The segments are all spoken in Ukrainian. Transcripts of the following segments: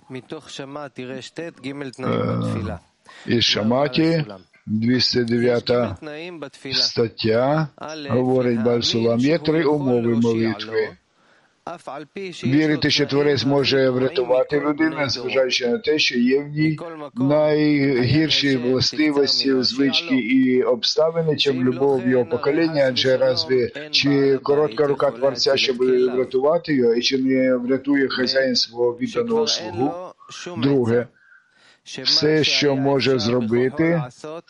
Із Шаматі, 209 стаття, говорить Бааль Сулам, є 3 умови молитви. Вірити, що Творець може врятувати людину, незважаючи на те, що є в ній найгірші властивості, звички і обставини, чим любов його покоління, адже разві чи коротка рука Творця, щоб врятувати його, і чи не врятує хазяїн свого відданого слугу? Друге, все, що може зробити,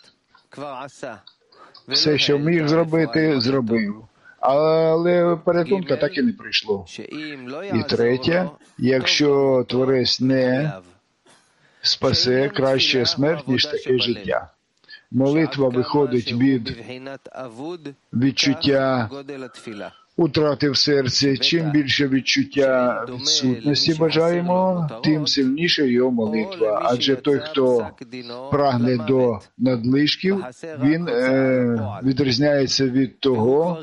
все, що міг зробити, зробив. Але порятунка так і не прийшло. І третє, якщо Творець не спасе, краще смерть, ніж таке життя. Молитва виходить від відчуття утрати в серці. Чим більше відчуття відсутності бажаємо, тим сильніше його молитва. Адже той, хто прагне до надлишків, він відрізняється від того,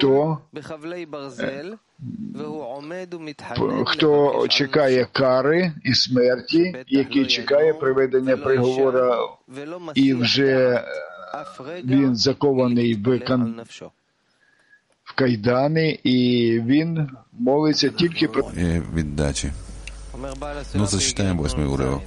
хто чекає кари і смерті, який чекає приведення приговора, і вже він закований в кайдани, і він молиться тільки про віддачі. Зачитаємо 8-й уривок.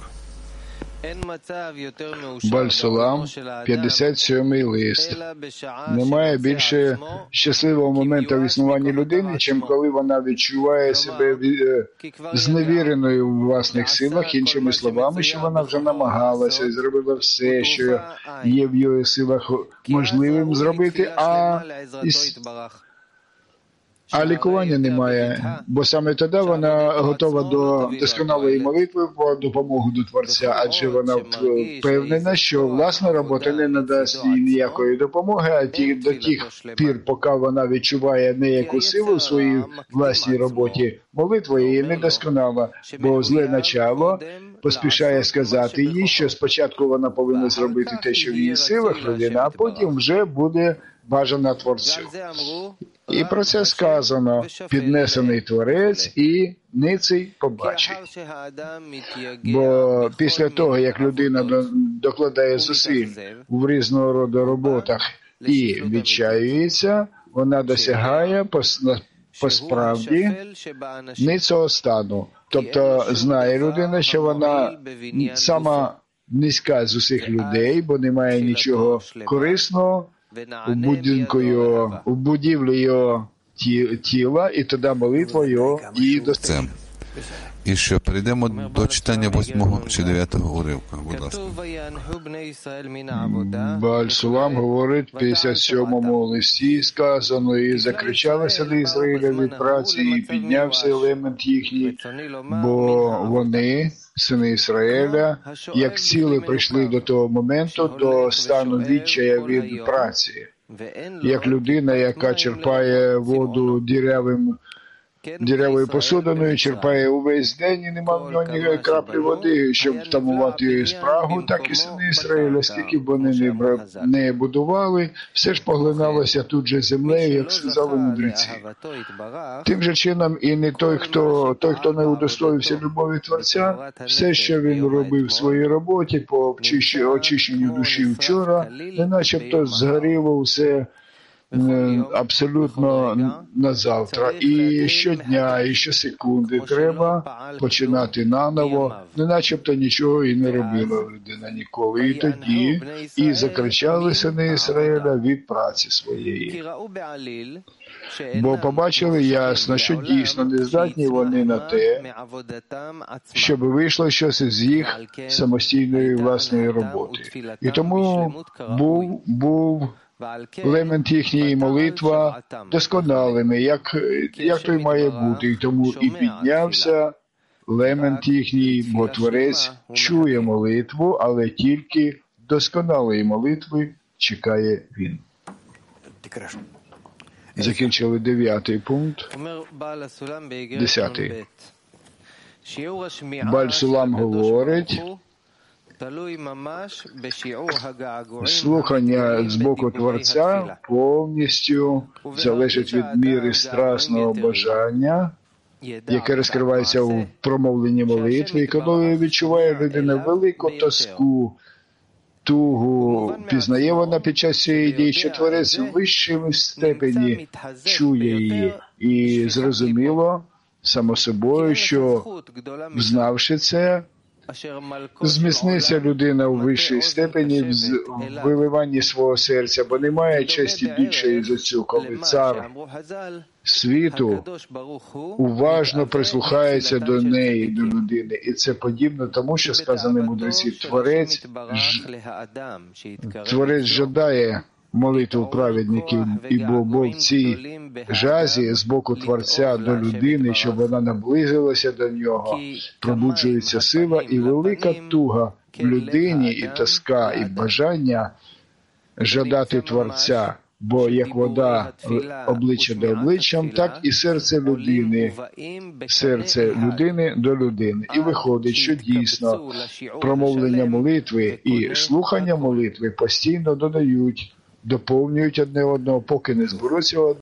Бааль Сулам, 57-й лист. Немає більше щасливого моменту в існуванні людини, чим коли вона відчуває себе зневіреною в власних силах, іншими словами, що вона вже намагалася і зробила все, що є в її силах можливим зробити, а лікування немає, бо саме тоді вона готова до досконалої молитви по допомогу до Творця, адже вона впевнена, що власна робота не надасть їй ніякої допомоги, а до тих пір, поки вона відчуває неяку силу в своїй власній роботі, молитва її не досконала, бо зле начало поспішає сказати їй, що спочатку вона повинна зробити те, що в її силах людина, а потім вже буде бажана Творцю. І про це сказано: піднесений Творець і ниций побачить. Бо після того, як людина докладає зусиль в різного роду роботах і відчаюється, вона досягає по справді ницого стану. Тобто знає людина, що вона сама низька з усіх людей, бо немає нічого корисного у будівлі його тіла, і тоді молитва його діє до цього. І що, перейдемо до читання 8-го чи 9-го уривка, будь ласка. Бааль Сулам говорить в 57-му листі, сказано: і закричали сини Ізраїля від праці, і піднявся елемент їхній, бо вони, сини Ізраїля, як ціли прийшли до того моменту, до стану відчая від праці. Як людина, яка черпає воду дірявою посудиною, черпає увесь день і нема в нього ні краплі води, щоб втамувати спрагу, так і сини Ізраїля, скільки б вони не будували, все ж поглиналося тут же землею, як сказали мудреці. Тим же чином і не той, хто не удостоївся любові Творця, все, що він робив в своїй роботі по очищенню душі вчора, не начебто згоріло все абсолютно на завтра. І щодня, і щосекунди треба починати наново, не начебто нічого і не робила людина ніколи. І тоді і закричали сини Ізраїля від праці своєї. Бо побачили ясно, що дійсно не здатні вони на те, щоб вийшло щось із їх самостійної власної роботи. І тому був елемент їхньої молитва досконалими, як то й має бути. І тому і піднявся елемент їхній, бо Творець чує молитву, але тільки досконалої молитви чекає він. Закінчили 9-й пункт. 10-й. Бааль Сулам говорить: слухання з боку Творця повністю залежить від міри страсного бажання яке розкривається у промовленні молитви, і коли відчуває людина велику тоску, тугу, пізнає вона під час цієї дії, що Творець в вищій степені чує її. І зрозуміло, само собою, що, знавши це, зміцниться людина у вищій степені в виливанні свого серця, бо немає честі більшої за цю, коли цар світу уважно прислухається до неї, до людини. І це подібно тому, що сказано мудреці, Творець жадає молитву праведників, бо в цій жазі з боку Творця до людини, щоб вона наблизилася до нього, пробуджується сила і велика туга в людині, і тоска, і бажання жадати Творця. Бо як вода обличчя до обличчям, так і серце людини до людини. І виходить, що дійсно промовлення молитви і слухання молитви постійно доповнюють одне одного, поки не зберуться